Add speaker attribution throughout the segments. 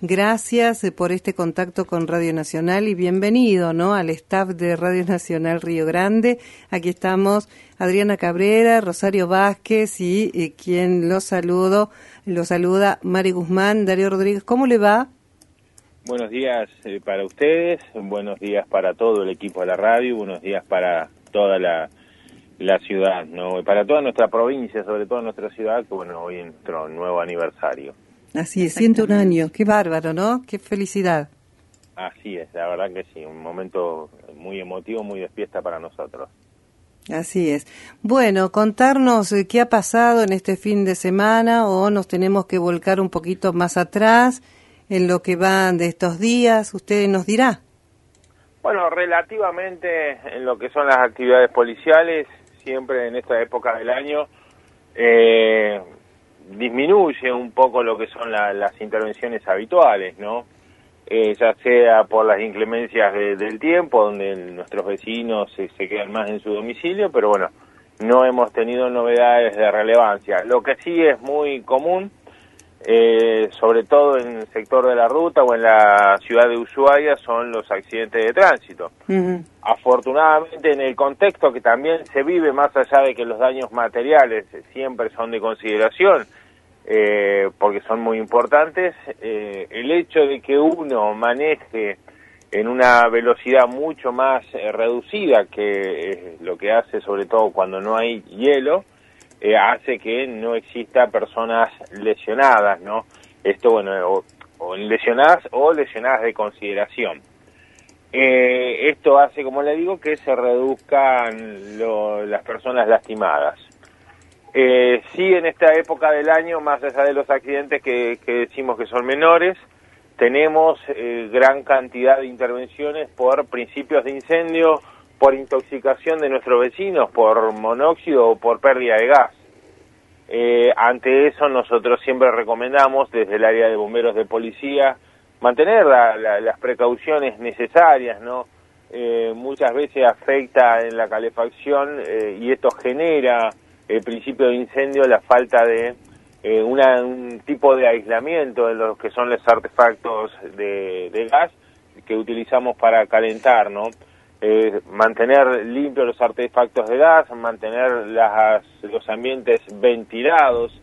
Speaker 1: Gracias por este contacto con Radio Nacional y bienvenido, ¿no?, al staff de Radio Nacional Río Grande. Aquí estamos Adriana Cabrera, Rosario Vázquez y quien lo saluda Mari Guzmán. Darío Rodríguez, ¿cómo le va?
Speaker 2: Buenos días para ustedes, buenos días para todo el equipo de la radio, buenos días para toda la ciudad, ¿no? Para toda nuestra provincia, sobre todo nuestra ciudad, que bueno, hoy es nuestro nuevo aniversario.
Speaker 1: Así es, 101 años, qué bárbaro, ¿no? Qué felicidad.
Speaker 2: Así es, la verdad que sí, un momento muy emotivo, muy de fiesta para nosotros.
Speaker 1: Así es. Bueno, contarnos qué ha pasado en este fin de semana, o nos tenemos que volcar un poquito más atrás en lo que van de estos días, usted nos dirá.
Speaker 2: Bueno, relativamente en lo que son las actividades policiales, siempre en esta época del año, disminuye un poco lo que son las intervenciones habituales, ¿no? Ya sea por las inclemencias del tiempo, donde nuestros vecinos se quedan más en su domicilio, pero bueno, no hemos tenido novedades de relevancia. Lo que sí es muy común, sobre todo en el sector de la ruta o en la ciudad de Ushuaia, son los accidentes de tránsito. Uh-huh. Afortunadamente, en el contexto que también se vive, más allá de que los daños materiales siempre son de consideración, porque son muy importantes, el hecho de que uno maneje en una velocidad mucho más reducida, que lo que hace sobre todo cuando no hay hielo, hace que no exista personas lesionadas, ¿no? Esto, bueno, o lesionadas o lesionadas de consideración. Esto hace, como le digo, que se reduzcan las personas lastimadas. Sí, en esta época del año, más allá de los accidentes que decimos que son menores, tenemos gran cantidad de intervenciones por principios de incendio, por intoxicación de nuestros vecinos, por monóxido o por pérdida de gas. Ante eso, nosotros siempre recomendamos, desde el área de bomberos de policía, mantener las precauciones necesarias, ¿no? Muchas veces afecta en la calefacción y esto genera el principio de incendio, la falta de un tipo de aislamiento en lo que son los artefactos de gas que utilizamos para calentar, ¿no? Mantener limpios los artefactos de gas, mantener los ambientes ventilados.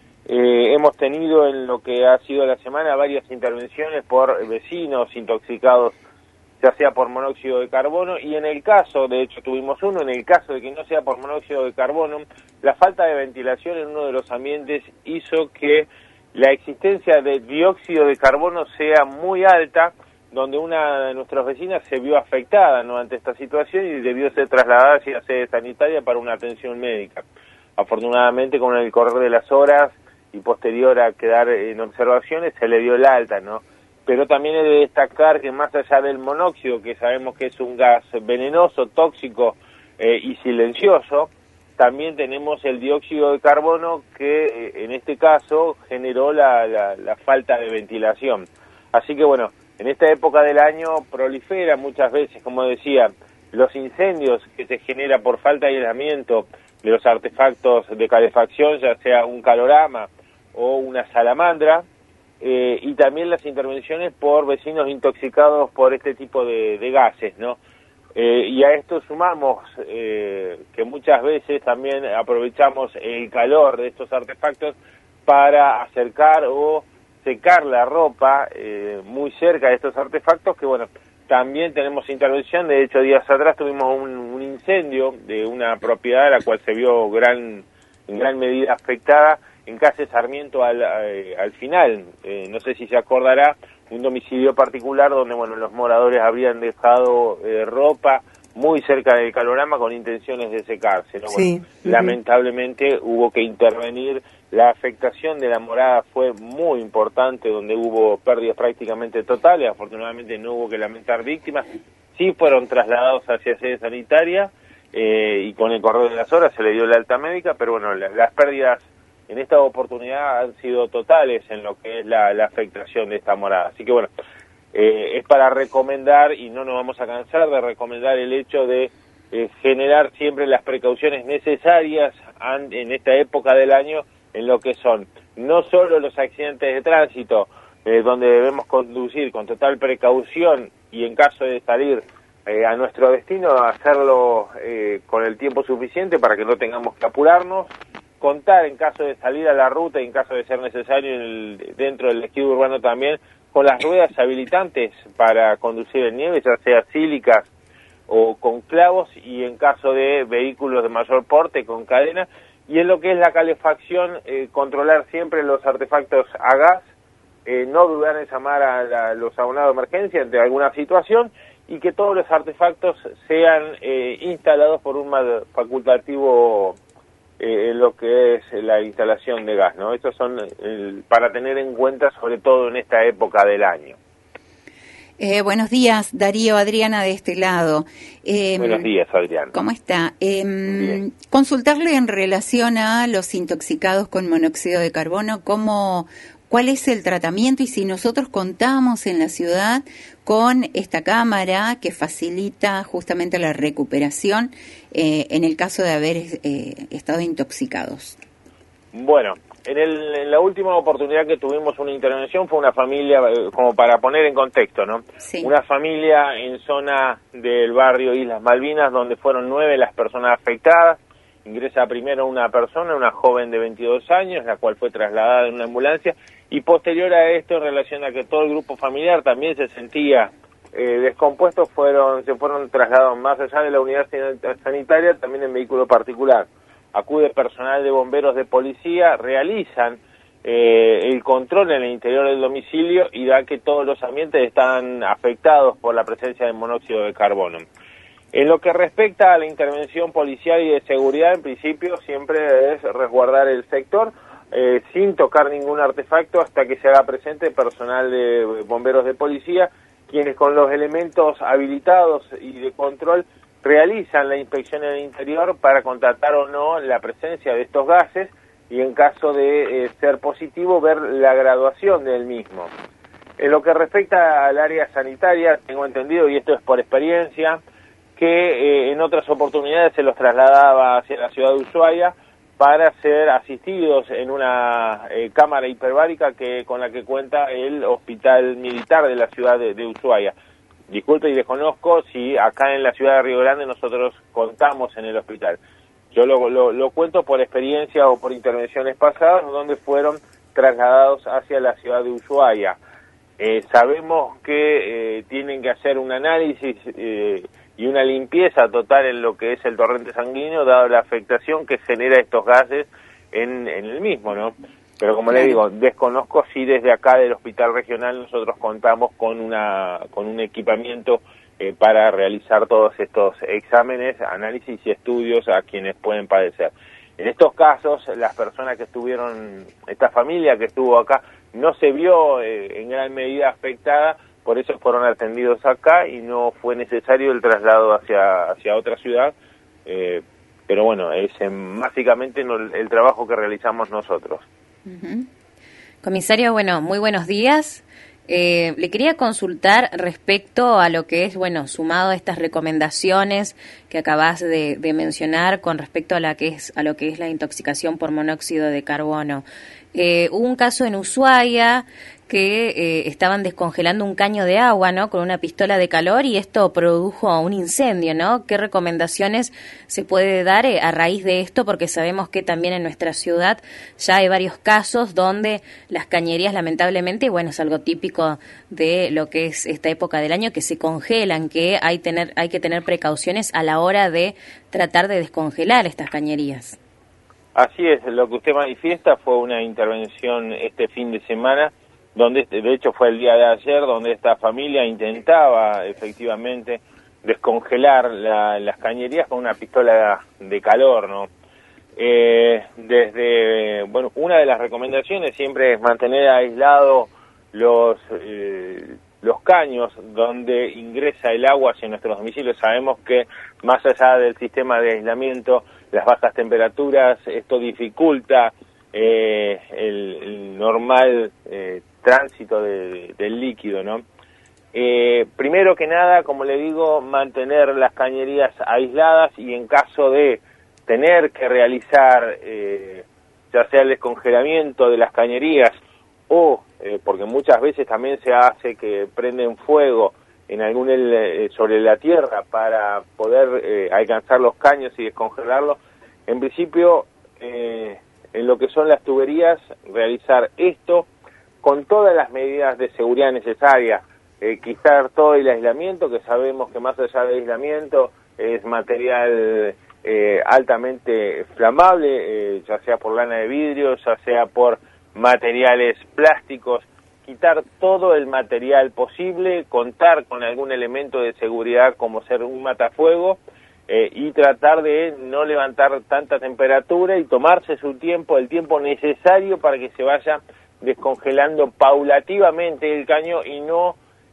Speaker 2: Hemos tenido en lo que ha sido la semana varias intervenciones por vecinos intoxicados, ya sea por monóxido de carbono, y en el caso, de hecho tuvimos uno, en el caso de que no sea por monóxido de carbono, la falta de ventilación en uno de los ambientes hizo que la existencia de dióxido de carbono sea muy alta, donde una de nuestras vecinas se vio afectada, ¿no?, ante esta situación y debió ser trasladada hacia sede sanitaria para una atención médica. Afortunadamente, con el correr de las horas y posterior a quedar en observaciones, se le dio el alta, ¿no? Pero también he de destacar que más allá del monóxido, que sabemos que es un gas venenoso, tóxico y silencioso, también tenemos el dióxido de carbono que en este caso generó la falta de ventilación. Así que bueno, en esta época del año prolifera muchas veces, como decía, los incendios que se genera por falta de aislamiento de los artefactos de calefacción, ya sea un calorama o una salamandra, y también las intervenciones por vecinos intoxicados por este tipo de gases, ¿no? Y a esto sumamos que muchas veces también aprovechamos el calor de estos artefactos para acercar o secar la ropa muy cerca de estos artefactos, que bueno, también tenemos intervención. De hecho, días atrás tuvimos un incendio de una propiedad a la cual se vio en gran medida afectada en calle Sarmiento al final. No sé si se acordará, un domicilio particular donde bueno, los moradores habrían dejado ropa muy cerca del calorama con intenciones de secarse, ¿no? Sí. Bueno, lamentablemente hubo que intervenir. La afectación de la morada fue muy importante, donde hubo pérdidas prácticamente totales. Afortunadamente no hubo que lamentar víctimas. Sí fueron trasladados hacia sede sanitaria y con el correr de las horas se le dio la alta médica, pero bueno, las pérdidas en esta oportunidad han sido totales en lo que es la afectación de esta morada. Así que bueno, es para recomendar, y no nos vamos a cansar de recomendar el hecho de generar siempre las precauciones necesarias en esta época del año en lo que son no solo los accidentes de tránsito, donde debemos conducir con total precaución y en caso de salir a nuestro destino, hacerlo con el tiempo suficiente para que no tengamos que apurarnos, contar en caso de salir a la ruta y en caso de ser necesario dentro del ejido urbano también con las ruedas habilitantes para conducir en nieve, ya sea sílicas o con clavos, y en caso de vehículos de mayor porte con cadena. Y en lo que es la calefacción, controlar siempre los artefactos a gas, no dudar en llamar a los abonados de emergencia ante alguna situación, y que todos los artefactos sean instalados por un facultativo en lo que es la instalación de gas, ¿no? Estos son para tener en cuenta, sobre todo en esta época del año.
Speaker 3: Buenos días, Darío, Adriana de este lado.
Speaker 2: Buenos días, Adriana.
Speaker 3: ¿Cómo está? Consultarle en relación a los intoxicados con monóxido de carbono, ¿cuál es el tratamiento y si nosotros contamos en la ciudad con esta cámara que facilita justamente la recuperación en el caso de haber estado intoxicados?
Speaker 2: Bueno, en la última oportunidad que tuvimos una intervención fue una familia, como para poner en contexto, ¿no?
Speaker 3: Sí.
Speaker 2: Una familia en zona del barrio Islas Malvinas, donde fueron 9 las personas afectadas. Ingresa primero una persona, una joven de 22 años, la cual fue trasladada en una ambulancia, y posterior a esto, en relación a que todo el grupo familiar también se sentía descompuesto, se fueron trasladados más allá de la unidad sanitaria, también en vehículo particular. Acude personal de bomberos de policía, realizan el control en el interior del domicilio y da que todos los ambientes están afectados por la presencia de monóxido de carbono. En lo que respecta a la intervención policial y de seguridad, en principio siempre es resguardar el sector sin tocar ningún artefacto hasta que se haga presente personal de bomberos de policía, quienes con los elementos habilitados y de control realizan la inspección en el interior para constatar o no la presencia de estos gases y en caso de ser positivo ver la graduación del mismo. En lo que respecta al área sanitaria, tengo entendido, y esto es por experiencia, que en otras oportunidades se los trasladaba hacia la ciudad de Ushuaia para ser asistidos en una cámara hiperbárica con la que cuenta el Hospital Militar de la ciudad de Ushuaia. Disculpe y desconozco si acá en la ciudad de Río Grande nosotros contamos en el hospital. Yo lo cuento por experiencia o por intervenciones pasadas donde fueron trasladados hacia la ciudad de Ushuaia. Sabemos que tienen que hacer un análisis y una limpieza total en lo que es el torrente sanguíneo, dado la afectación que genera estos gases en el mismo, ¿no? Pero como le digo, desconozco si desde acá del hospital regional nosotros contamos con un equipamiento para realizar todos estos exámenes, análisis y estudios a quienes pueden padecer. En estos casos, las personas que estuvieron, esta familia que estuvo acá, no se vio en gran medida afectada, por eso fueron atendidos acá y no fue necesario el traslado hacia otra ciudad, pero bueno, es básicamente el trabajo que realizamos nosotros.
Speaker 4: Comisario, bueno, muy buenos días. Le quería consultar respecto a lo que es, bueno, sumado a estas recomendaciones que acabas de mencionar con respecto a lo que es la intoxicación por monóxido de carbono. Hubo un caso en Ushuaia que estaban descongelando un caño de agua, ¿no?, con una pistola de calor y esto produjo un incendio, ¿no? ¿Qué recomendaciones se puede dar a raíz de esto? Porque sabemos que también en nuestra ciudad ya hay varios casos donde las cañerías, lamentablemente, bueno, es algo típico de lo que es esta época del año, que se congelan, que hay que tener precauciones a la hora de tratar de descongelar estas cañerías.
Speaker 2: Así es, lo que usted manifiesta fue una intervención este fin de semana, donde de hecho fue el día de ayer, donde esta familia intentaba efectivamente descongelar las cañerías con una pistola de calor, ¿no? Bueno, una de las recomendaciones siempre es mantener aislado los caños donde ingresa el agua hacia nuestros domicilios. Sabemos que más allá del sistema de aislamiento, las bajas temperaturas, esto dificulta el normal tránsito del líquido, ¿no? Primero que nada, como le digo, mantener las cañerías aisladas y en caso de tener que realizar ya sea el descongelamiento de las cañerías o porque muchas veces también se hace que prenden fuego en algún sobre la tierra para poder alcanzar los caños y descongelarlos. En principio, en lo que son las tuberías, realizar esto con todas las medidas de seguridad necesarias, quitar todo el aislamiento, que sabemos que más allá del aislamiento es material altamente flamable, ya sea por lana de vidrio, ya sea por materiales plásticos, quitar todo el material posible, contar con algún elemento de seguridad como ser un matafuego, y tratar de no levantar tanta temperatura y tomarse su tiempo, el tiempo necesario para que se vaya descongelando paulativamente el caño y no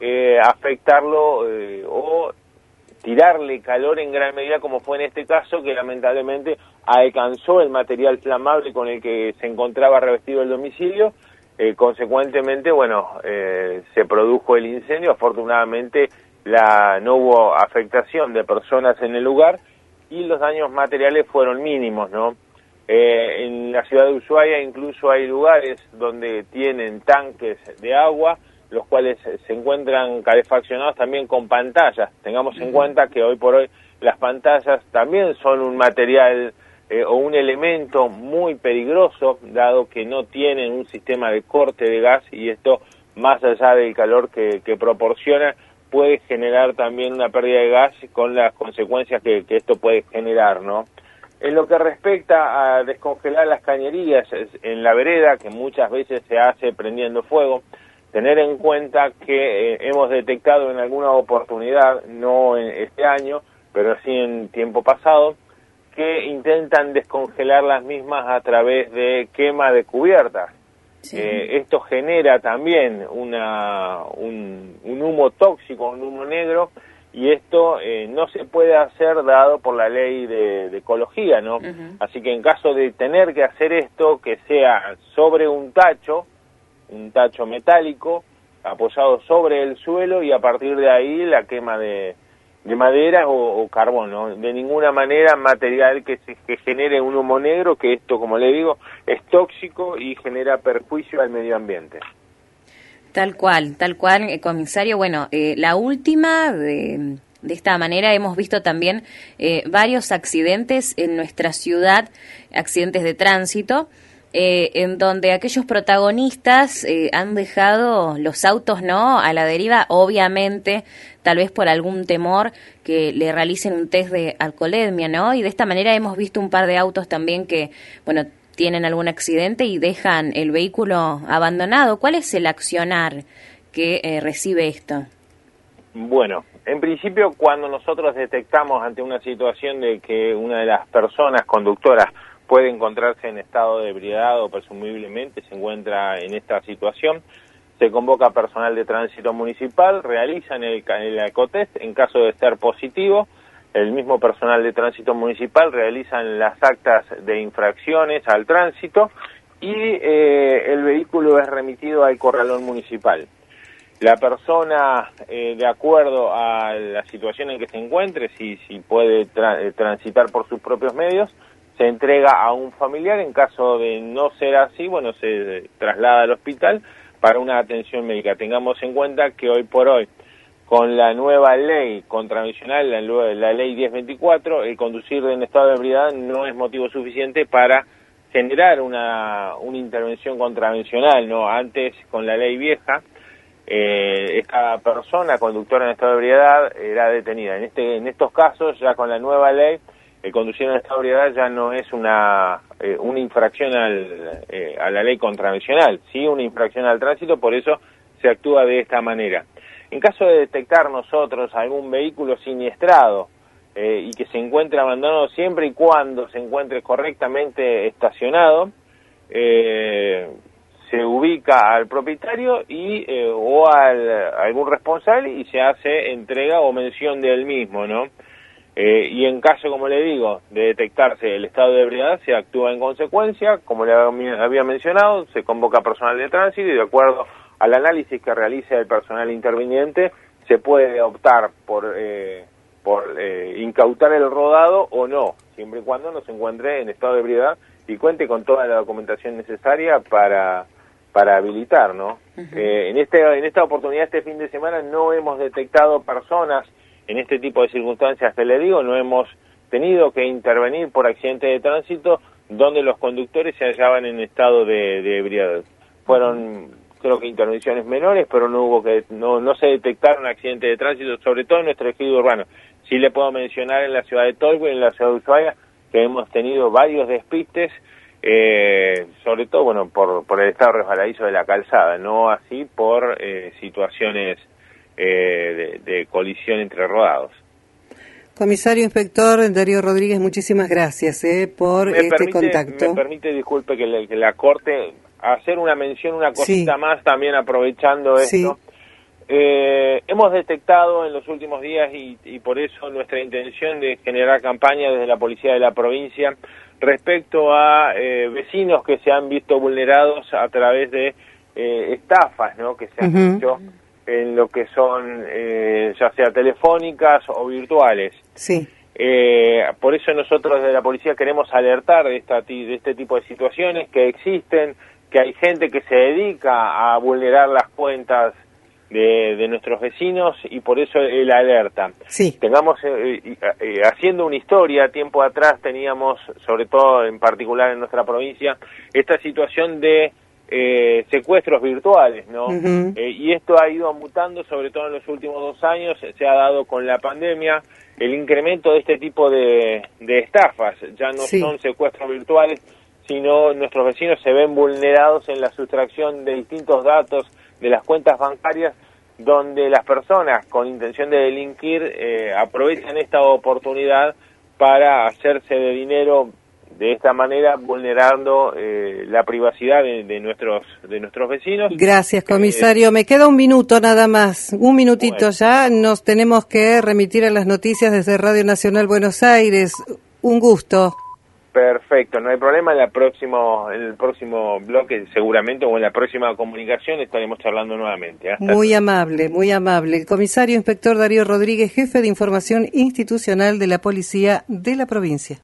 Speaker 2: afectarlo o tirarle calor en gran medida, como fue en este caso, que lamentablemente alcanzó el material flamable con el que se encontraba revestido el domicilio. Consecuentemente, se produjo el incendio. Afortunadamente no hubo afectación de personas en el lugar y los daños materiales fueron mínimos, ¿no? En la ciudad de Ushuaia incluso hay lugares donde tienen tanques de agua, los cuales se encuentran calefaccionados también con pantallas. Tengamos en cuenta que hoy por hoy las pantallas también son un material o un elemento muy peligroso, dado que no tienen un sistema de corte de gas, y esto, más allá del calor que proporciona, puede generar también una pérdida de gas con las consecuencias que esto puede generar, ¿no? En lo que respecta a descongelar las cañerías en la vereda, que muchas veces se hace prendiendo fuego, tener en cuenta que hemos detectado en alguna oportunidad, no en este año, pero sí en tiempo pasado, que intentan descongelar las mismas a través de quema de cubiertas. Sí. Esto genera también un humo tóxico, un humo negro, y esto no se puede hacer dado por la ley de ecología, ¿no? Así que en caso de tener que hacer esto, que sea sobre un tacho metálico, apoyado sobre el suelo, y a partir de ahí la quema de madera o carbón, ¿no? De ninguna manera material que genere un humo negro, que esto, como le digo, es tóxico y genera perjuicio al medio ambiente.
Speaker 4: Tal cual, comisario. Bueno, la última, de esta manera hemos visto también varios accidentes en nuestra ciudad, accidentes de tránsito, en donde aquellos protagonistas han dejado los autos, ¿no?, a la deriva, obviamente, tal vez por algún temor que le realicen un test de alcoholemia, ¿no? Y de esta manera hemos visto un par de autos también que, tienen algún accidente y dejan el vehículo abandonado. ¿Cuál es el accionar que recibe esto?
Speaker 2: Bueno, en principio, cuando nosotros detectamos ante una situación de que una de las personas conductoras puede encontrarse en estado de ebriedad o presumiblemente se encuentra en esta situación, se convoca personal de tránsito municipal, realizan el alcotest. En caso de ser positivo, el mismo personal de tránsito municipal realizan las actas de infracciones al tránsito y el vehículo es remitido al corralón municipal. La persona, de acuerdo a la situación en que se encuentre, si puede transitar por sus propios medios, se entrega a un familiar. En caso de no ser así, se traslada al hospital para una atención médica. Tengamos en cuenta que hoy por hoy, con la nueva ley contravencional, la ley 1024, el conducir en estado de ebriedad no es motivo suficiente para generar una intervención contravencional, ¿no? Antes, con la ley vieja, esta persona conductora en estado de ebriedad era detenida. En estos casos, ya con la nueva ley, el conducir en estado de ebriedad ya no es una infracción a la ley contravencional, sí una infracción al tránsito, por eso se actúa de esta manera. En caso de detectar nosotros algún vehículo siniestrado y que se encuentre abandonado, siempre y cuando se encuentre correctamente estacionado, se ubica al propietario o a algún responsable y se hace entrega o mención del mismo, ¿no? Y en caso, como le digo, de detectarse el estado de ebriedad, se actúa en consecuencia. Como le había mencionado, se convoca personal de tránsito y, de acuerdo al análisis que realice el personal interviniente, se puede optar por incautar el rodado o no, siempre y cuando no se encuentre en estado de ebriedad y cuente con toda la documentación necesaria para para habilitar, ¿no? En esta oportunidad, este fin de semana, no hemos detectado personas en este tipo de circunstancias que le digo, no hemos tenido que intervenir por accidente de tránsito donde los conductores se hallaban en estado de ebriedad. Fueron, creo que intervenciones menores, pero no se detectaron accidentes de tránsito, sobre todo en nuestro ejido urbano. Sí le puedo mencionar en la ciudad de Tolwyn, en la ciudad de Ushuaia, que hemos tenido varios despistes, sobre todo, bueno, por el estado resbaladizo de la calzada, no así por situaciones de colisión entre rodados.
Speaker 1: Comisario Inspector Darío Rodríguez, muchísimas gracias por contacto.
Speaker 2: Me permite, disculpe, que la Corte, hacer una mención, una cosita más, también aprovechando esto. Hemos detectado en los últimos días, y por eso nuestra intención de generar campaña desde la Policía de la provincia, respecto a vecinos que se han visto vulnerados a través de estafas, ¿no?, que se han hecho en lo que son ya sea telefónicas o virtuales.
Speaker 1: Sí.
Speaker 2: Por eso nosotros desde la policía queremos alertar de este tipo de situaciones que existen, que hay gente que se dedica a vulnerar las cuentas de nuestros vecinos, y por eso el alerta.
Speaker 1: Sí.
Speaker 2: Tengamos, haciendo una historia, tiempo atrás teníamos, sobre todo en particular en nuestra provincia, esta situación de secuestros virtuales, ¿no? Y esto ha ido mutando, sobre todo en los últimos 2 años, se ha dado con la pandemia el incremento de este tipo de estafas. Ya no son secuestros virtuales, sino nuestros vecinos se ven vulnerados en la sustracción de distintos datos de las cuentas bancarias, donde las personas con intención de delinquir aprovechan esta oportunidad para hacerse de dinero de esta manera, vulnerando la privacidad de nuestros vecinos.
Speaker 1: Gracias, comisario. Me queda un minuto nada más, un minutito ya. Nos tenemos que remitir a las noticias desde Radio Nacional Buenos Aires. Un gusto.
Speaker 2: Perfecto, no hay problema. En el próximo bloque, seguramente, o en la próxima comunicación, estaremos charlando nuevamente.
Speaker 1: Muy amable, muy amable. El comisario Inspector Darío Rodríguez, jefe de Información Institucional de la Policía de la provincia.